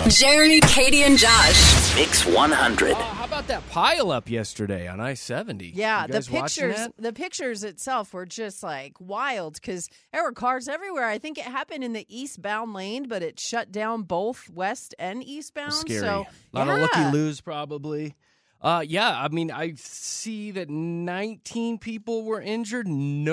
Jeremy, Katie, and Josh. Mix 100. How about that pile up yesterday on I-70? Yeah, You guys watching that? the pictures itself were just like wild because there were cars everywhere. I think it happened in the eastbound lane, but it shut down both west and eastbound. Scary. So, A lot of yeah. looky-loos probably. I mean, I see that 19 people were injured.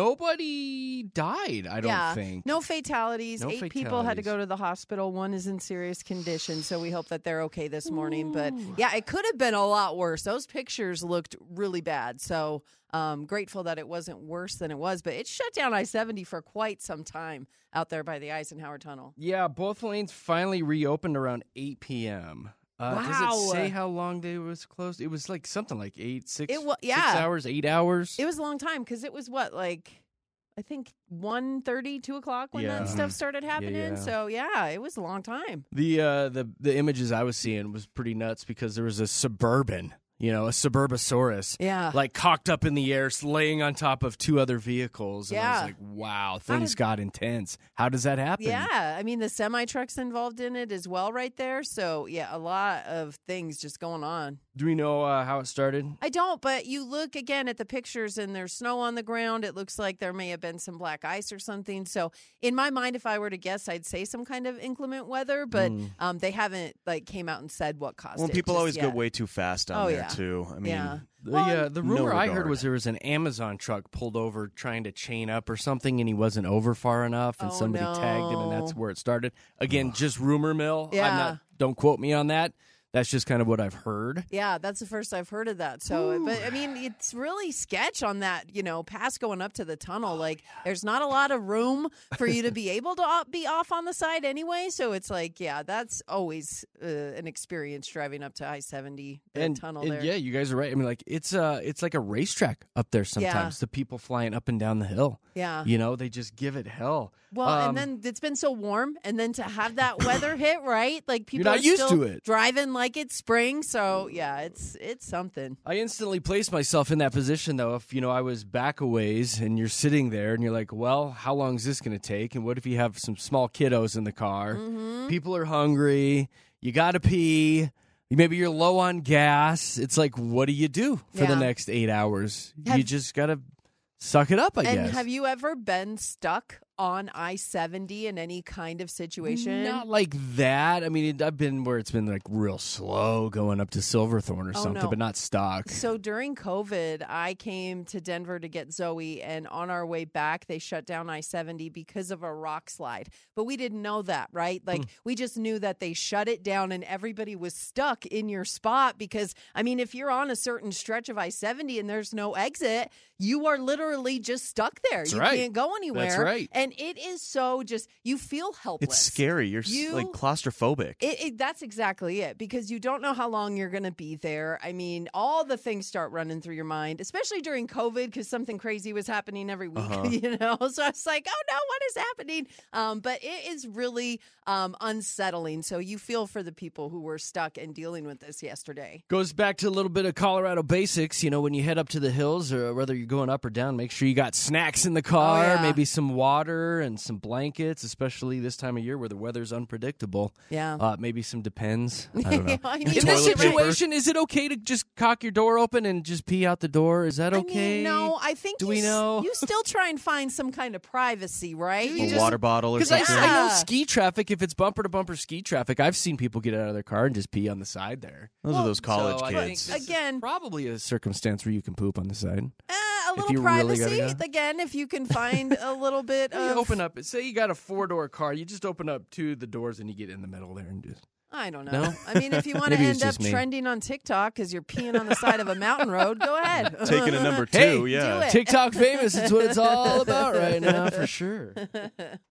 Nobody died, I don't think. No fatalities. No 8 people had to fatalities. go to the hospital. 1 is in serious condition, so we hope that they're okay this morning. But, yeah, it could have been a lot worse. Those pictures looked really bad, so grateful that it wasn't worse than it was. But it shut down I-70 for quite some time out there by the Eisenhower Tunnel. Yeah, both lanes finally reopened around 8 p.m. Does Wow. it say how long they was closed? It was like something like 6 yeah. hours, 8 hours. It was a long time because it was I think 1:30, 2 o'clock when Yeah. that stuff started happening. yeah. So, yeah, it was a long time. The images I was seeing was pretty nuts because there was a Suburban, a Suburbosaurus, Yeah. like cocked up in the air, laying on top of 2 other vehicles. And I Yeah. was like, wow, things got intense. How does that happen? Yeah, I mean, the semi-truck's involved in it as well right there. So, yeah, a lot of things just going on. Do we know how it started? I don't, but you look again at the pictures and there's snow on the ground. It looks like there may have been some black ice or something. So in my mind, if I were to guess, I'd say some kind of inclement weather, but they haven't came out and said what caused Well, it. people just always go yet. way too fast on Oh, there, yeah. too. I mean, Yeah. The rumor no I heard regard. was there was an Amazon truck pulled over trying to chain up or something, and he wasn't over far enough, and Oh, somebody tagged him, and that's no. where it started. Again, just rumor mill. Yeah. Don't quote me on that. That's just kind of what I've heard. Yeah, that's the first I've heard of that. So, but I mean, it's really sketch on that, pass going up to the tunnel. There's not a lot of room for you to be able to be off on the side anyway. So it's that's always an experience driving up to I-70, the tunnel there. Yeah, you guys are right. I mean, it's like a racetrack up there sometimes. Yeah. The people flying up and down the hill. Yeah. They just give it hell. Well, and then it's been so warm, and then to have that weather hit, right? Like people You're not are used still to it. driving like it's spring. So yeah, it's something. I instantly placed myself in that position, though. If, I was back a ways and you're sitting there and you're like, well, how long is this going to take? And what if you have some small kiddos in the car? Mm-hmm. People are hungry. You got to pee. Maybe you're low on gas. It's like, what do you do for the Yeah. next 8 hours? You just got to suck it up, I guess. And have you ever been stuck on I-70 in any kind of situation? Not like that. I mean, I've been where it's been like real slow going up to Silverthorne or something, no. but not stuck. So during COVID, I came to Denver to get Zoe, and on our way back, they shut down I-70 because of a rock slide. But we didn't know that, right? We just knew that they shut it down and everybody was stuck in your spot because, I mean, if you're on a certain stretch of I-70 and there's no exit, you are literally just stuck there. That's you right. can't go anywhere. That's right. And it is so you feel helpless. it's scary. You're claustrophobic. That's exactly it, because you don't know how long you're going to be there. I mean, all the things start running through your mind, especially during COVID, because something crazy was happening every week, So I was like, oh no, what is happening? But it is really unsettling. So you feel for the people who were stuck and dealing with this yesterday. Goes back to a little bit of Colorado basics. When you head up to the hills or whether you're going up or down, make sure you got snacks in the car, yeah. maybe some water and some blankets, especially this time of year where the weather's unpredictable. Yeah. Maybe some Depends. I don't know. I mean, In this Toilet paper. situation, is it okay to just cock your door open and just pee out the door? Is that okay? I mean, no, I think Do we know? you still try and find some kind of privacy, right? a water bottle or Because something. I know Yeah. ski traffic, if it's bumper-to-bumper ski traffic, I've seen people get out of their car and just pee on the side there. Those are those college So I think kids. this is Again- probably a circumstance where you can poop on the side. A If you little really privacy, gotta go. again, if you can find a little bit You of... open up, say you got a 4-door car, you just open up 2 of the doors and you get in the middle there and just... I don't know. No? I mean, if you want to Maybe it's end up just me. trending on TikTok because you're peeing on the side of a mountain road, go ahead. Taking a number 2, Hey, yeah. do it. TikTok famous, it's what it's all about right now, for sure.